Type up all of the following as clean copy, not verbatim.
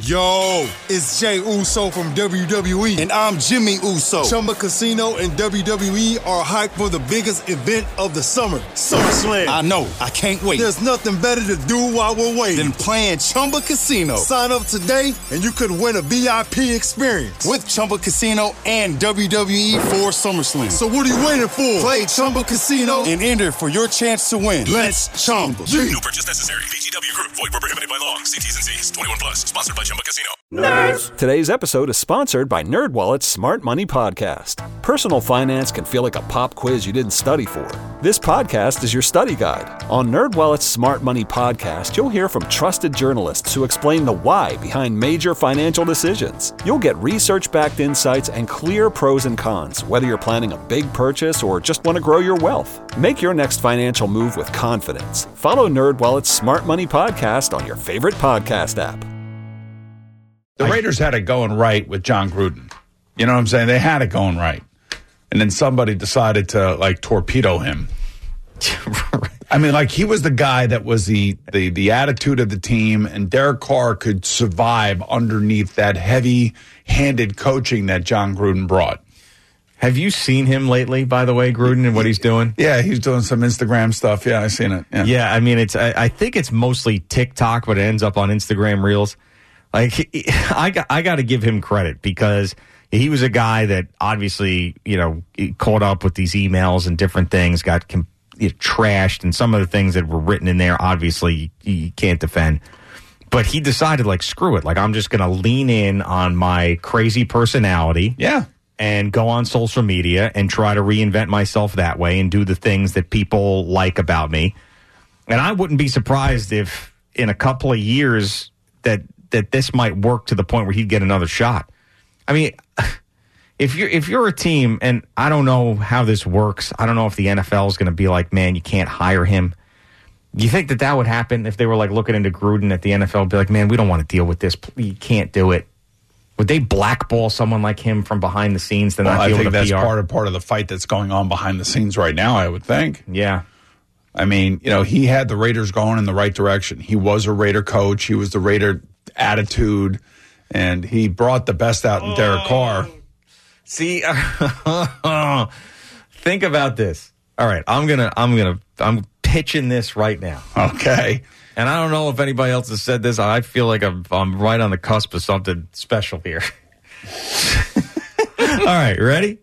Yo, it's Jey Uso from WWE, and I'm Jimmy Uso. Chumba Casino and WWE are hyped for the biggest event of the summer, SummerSlam. I know, I can't wait. There's nothing better to do while we're waiting than playing Chumba Casino. Sign up today, and you could win a VIP experience with Chumba Casino and WWE for SummerSlam. So what are you waiting for? Play Chumba Casino and enter for your chance to win. Let's Chumba. No purchase necessary. VGW Group. Void where prohibited by law. See T's and C's. 21 plus. Sponsored by Chumba Casino. Nerds. Today's episode is sponsored by NerdWallet's Smart Money Podcast. Personal finance can feel like a pop quiz you didn't study for. This podcast is your study guide. On NerdWallet's Smart Money Podcast, you'll hear from trusted journalists who explain the why behind major financial decisions. You'll get research-backed insights and clear pros and cons, whether you're planning a big purchase or just want to grow your wealth. Make your next financial move with confidence. Follow NerdWallet's Smart Money Podcast on your favorite podcast app. The Raiders had it going right with John Gruden. You know what I'm saying? They had it going right. And then somebody decided to, torpedo him. I mean, he was the guy that was the attitude of the team, and Derek Carr could survive underneath that heavy-handed coaching that John Gruden brought. Have you seen him lately, by the way, Gruden, and what he's doing? Yeah, he's doing some Instagram stuff. Yeah, I've seen it. Yeah, I mean, I think it's mostly TikTok, but it ends up on Instagram Reels. I got to give him credit because he was a guy that obviously, caught up with these emails and different things, got trashed, and some of the things that were written in there, obviously, you can't defend. But he decided, screw it. I'm just going to lean in on my crazy personality. Yeah. And go on social media and try to reinvent myself that way and do the things that people like about me. And I wouldn't be surprised if in a couple of years that this might work to the point where he'd get another shot. I mean, if you're a team, and I don't know how this works, I don't know if the NFL is going to be like, man, you can't hire him. Do you think that would happen if they were looking into Gruden at the NFL, be like, man, we don't want to deal with this. You can't do it. Would they blackball someone like him from behind the scenes to not deal with the PR? I think that's part of the fight that's going on behind the scenes right now, I would think. Yeah. I mean, he had the Raiders going in the right direction. He was a Raider coach. He was the Raider attitude, and he brought the best out in Derek Carr. See, think about this. All right, I'm pitching this right now. Okay. And I don't know if anybody else has said this. I feel like I'm right on the cusp of something special here. All right, ready?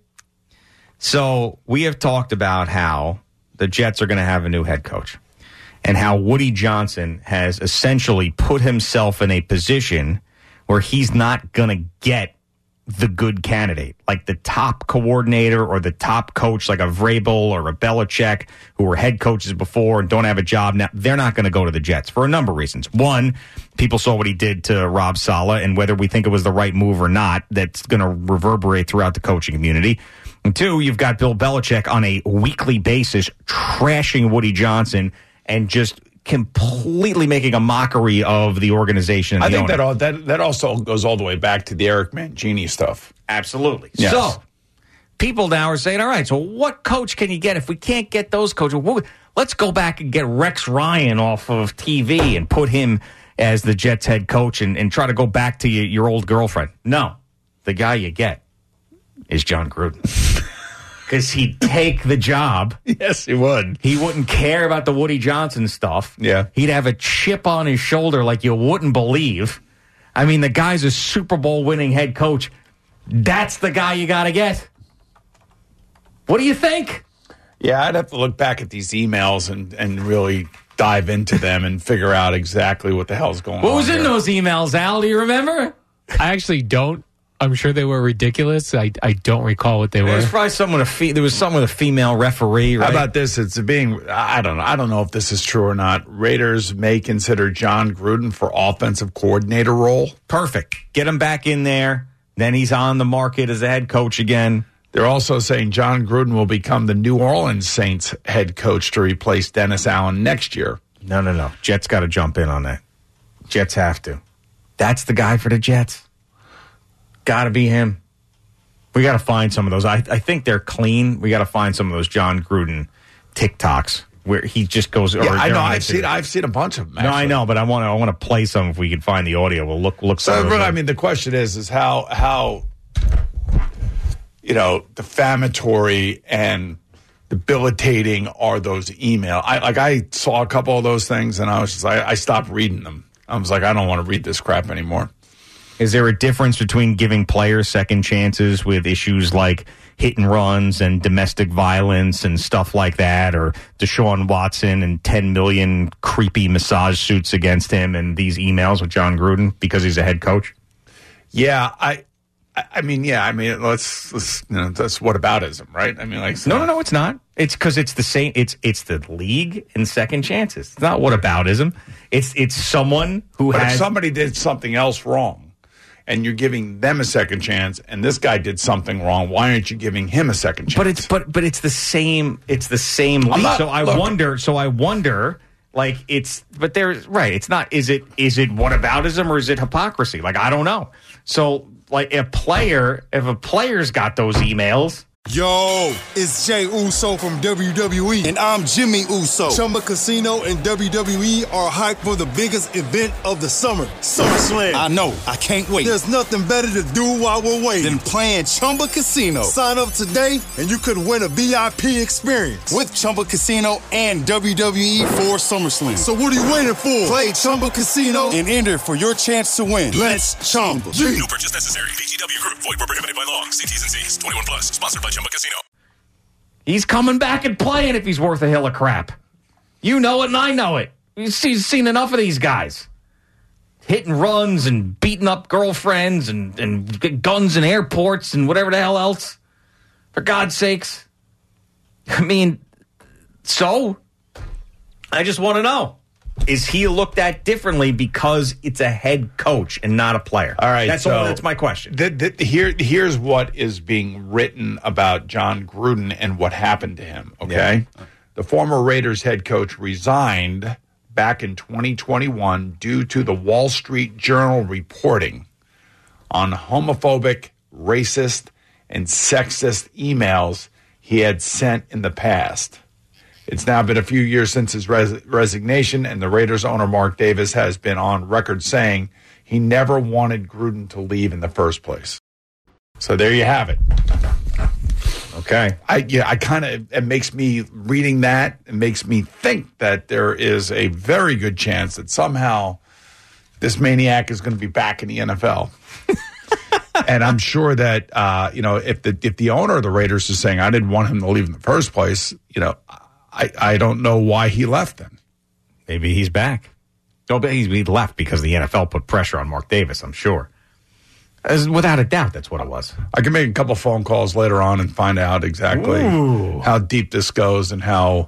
So we have talked about how the Jets are going to have a new head coach and how Woody Johnson has essentially put himself in a position where he's not going to get the good candidate, like the top coordinator or the top coach, like a Vrabel or a Belichick, who were head coaches before and don't have a job now. They're not going to go to the Jets for a number of reasons. One, people saw what he did to Rob Saleh, and whether we think it was the right move or not, that's going to reverberate throughout the coaching community. And two, you've got Bill Belichick on a weekly basis trashing Woody Johnson and just completely making a mockery of the organization. I think that also goes all the way back to the Eric Mangini stuff. Absolutely. Yes. So people now are saying, all right, so what coach can you get if we can't get those coaches? Let's go back and get Rex Ryan off of TV and put him as the Jets head coach and try to go back to your old girlfriend. No, the guy you get is John Gruden. Because he'd take the job. Yes, he would. He wouldn't care about the Woody Johnson stuff. Yeah. He'd have a chip on his shoulder like you wouldn't believe. I mean, the guy's a Super Bowl winning head coach. That's the guy you got to get. What do you think? Yeah, I'd have to look back at these emails and really dive into them and figure out exactly what the hell's going on. What was in those emails, Al? Do you remember? I actually don't. I'm sure they were ridiculous. I don't recall what they were. There's probably someone there was someone with a female referee, right? How about this? I don't know if this is true or not. Raiders may consider John Gruden for offensive coordinator role. Perfect. Get him back in there. Then he's on the market as a head coach again. They're also saying John Gruden will become the New Orleans Saints head coach to replace Dennis Allen next year. No. Jets got to jump in on that. Jets have to. That's the guy for the Jets. Got to be him. We got to find some of those. I think they're clean. We got to find some of those John Gruden TikToks where he just goes. Yeah, I know. I've seen a bunch of them. Actually. No, I know, but I want to play some if we can find the audio. We'll look. So, I mean, the question is how defamatory and debilitating are those emails? I saw a couple of those things, and I was just I stopped reading them. I was like, I don't want to read this crap anymore. Is there a difference between giving players second chances with issues like hit and runs and domestic violence and stuff like that, or Deshaun Watson and 10 million creepy massage suits against him and these emails with John Gruden because he's a head coach? Yeah, I mean, let's that's whataboutism, right? I mean, like no, it's not. It's because it's the same. It's the league and second chances. It's not whataboutism. It's someone who but has. If somebody did something else wrong, and you're giving them a second chance, and this guy did something wrong, why aren't you giving him a second chance? But it's the same. It's the same league. I wonder. Like but there's right. It's not. Is it whataboutism or is it hypocrisy? Like I don't know. So like if a player's got those emails. Yo, it's Jay Uso from WWE, and I'm Jimmy Uso. Chumba Casino and WWE are hyped for the biggest event of the summer, SummerSlam. I know, I can't wait. There's nothing better to do while we're waiting than playing Chumba Casino. Sign up today, and you could win a VIP experience with Chumba Casino and WWE for SummerSlam. So what are you waiting for? Play Chumba Casino and enter for your chance to win. Let's Chumba. No purchase necessary. VGW Group. Void where prohibited by law. See T's and C's. 21 plus. Sponsored by Chumba Casino. He's coming back and playing if he's worth a hill of crap. You know it and I know it. You've seen enough of these guys. Hitting runs and beating up girlfriends and guns in airports and whatever the hell else. For God's sakes. I mean, so I just want to know. Is he looked at differently because it's a head coach and not a player? All right. That's my question. Here's what is being written about John Gruden and what happened to him, okay? Yeah. The former Raiders head coach resigned back in 2021 due to the Wall Street Journal reporting on homophobic, racist, and sexist emails he had sent in the past. It's now been a few years since his resignation, and the Raiders owner, Mark Davis, has been on record saying he never wanted Gruden to leave in the first place. So there you have it. Okay. It makes me, reading that, it makes me think that there is a very good chance that somehow this maniac is going to be back in the NFL. And I'm sure that, if the owner of the Raiders is saying, I didn't want him to leave in the first place, I don't know why he left then. Maybe he's back. No, but he left because the NFL put pressure on Mark Davis, I'm sure. Without a doubt, that's what it was. I can make a couple phone calls later on and find out exactly how deep this goes and how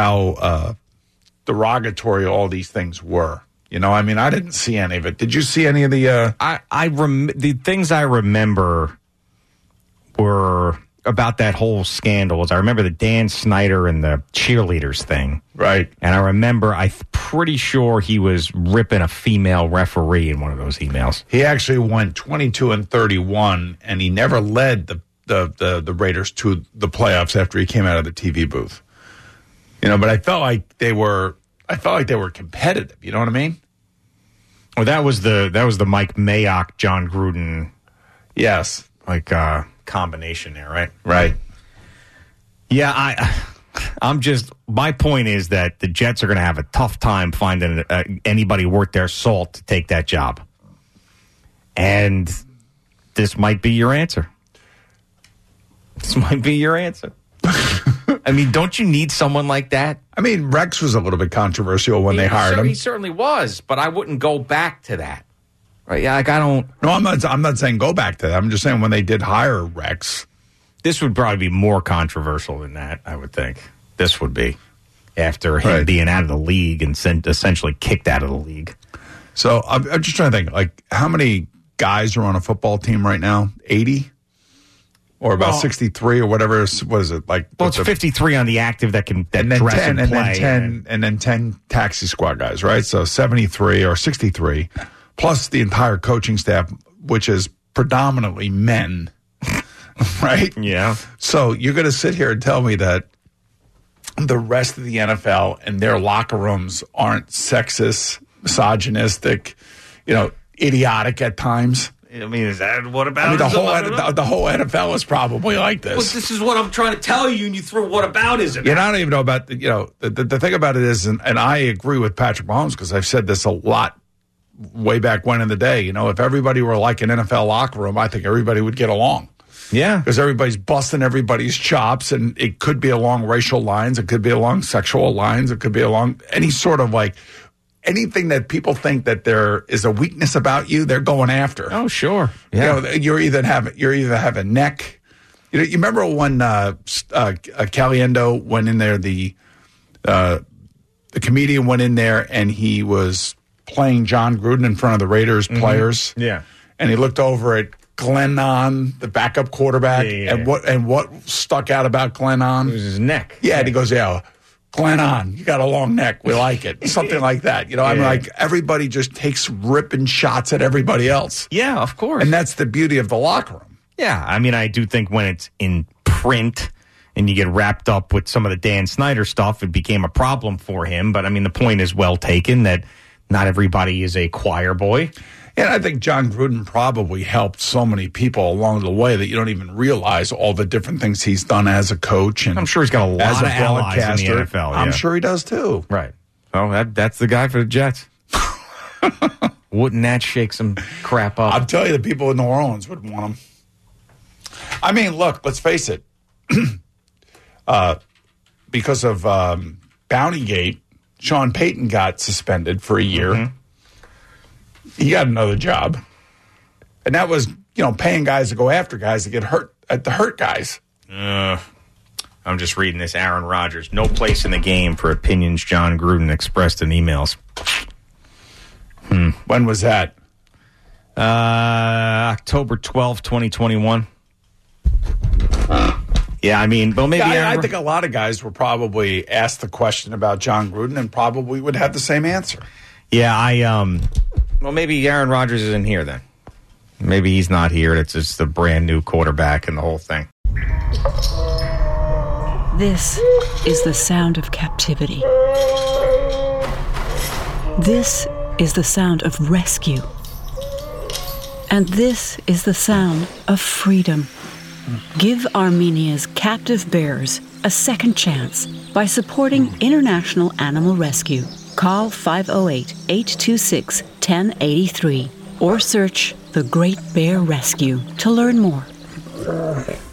derogatory all these things were. I didn't see any of it. Did you see any of the... the things I remember were... about that whole scandal is I remember the Dan Snyder and the cheerleaders thing. Right. And I remember, I'm pretty sure he was ripping a female referee in one of those emails. He actually went 22-31, and he never led the Raiders to the playoffs after he came out of the TV booth. But I felt like they were competitive. You know what I mean? Well, that was the Mike Mayock, John Gruden. Yes. Combination there, right? Right. Yeah, I'm just, my point is that the Jets are going to have a tough time finding anybody worth their salt to take that job. And this might be your answer. I mean, don't you need someone like that? I mean, Rex was a little bit controversial when they hired him. He certainly was, but I wouldn't go back to that. Right? Yeah, I don't. No, I'm not saying go back to that. I'm just saying when they did hire Rex, this would probably be more controversial than that. I would think this would be after him being out of the league and essentially kicked out of the league. So I'm just trying to think, like, how many guys are on a football team right now? 80 or about 63 or whatever. What is it like? Well, it's 53 on the active that can dress 10, and play, and then 10 taxi squad guys, right? So 73 or 63. Plus the entire coaching staff, which is predominantly men, right? Yeah. So you're going to sit here and tell me that the rest of the NFL and their locker rooms aren't sexist, misogynistic, idiotic at times. I mean, is that what about? I mean, the whole NFL is probably like this. Well, this is what I'm trying to tell you, and you throw what about is it? I don't even know about the thing about it is, and I agree with Patrick Mahomes because I've said this a lot way back when in the day. If everybody were like an NFL locker room, I think everybody would get along. Yeah, because everybody's busting everybody's chops, and it could be along racial lines, it could be along sexual lines, it could be along any sort of anything that people think that there is a weakness about you, they're going after. Oh, sure. Yeah. You're either have a neck. You remember when Caliendo went in there, the comedian went in there and he was playing John Gruden in front of the Raiders players. Yeah. And he looked over at Glennon, the backup quarterback, and what stuck out about Glennon? It was his neck. Yeah, and he goes, Glennon, you got a long neck. We like it. Something like that. Everybody just takes ripping shots at everybody else. Yeah, of course. And that's the beauty of the locker room. Yeah, I mean, I do think when it's in print and you get wrapped up with some of the Dan Snyder stuff, it became a problem for him. But, I mean, the point is well taken that not everybody is a choir boy. And I think John Gruden probably helped so many people along the way that you don't even realize all the different things he's done as a coach. And I'm sure he's got a lot of allies in the NFL. Yeah. I'm sure he does too. Right. Well, that's the guy for the Jets. Wouldn't that shake some crap up? I'll tell you, the people in New Orleans would want him. I mean, look, let's face it. Because of Bountygate, Sean Payton got suspended for a year. Mm-hmm. He got another job. And that was, paying guys to go after guys to get hurt, to hurt guys. I'm just reading this. Aaron Rodgers, no place in the game for opinions John Gruden expressed in emails. When was that? October 12th, 2021. Yeah, I mean, well, maybe I think a lot of guys were probably asked the question about John Gruden and probably would have the same answer. Yeah, well, maybe Aaron Rodgers isn't here then. Maybe he's not here. It's just the brand new quarterback and the whole thing. This is the sound of captivity. This is the sound of rescue. And this is the sound of freedom. Give Armenia's captive bears a second chance by supporting International Animal Rescue. Call 508-826-1083 or search The Great Bear Rescue to learn more.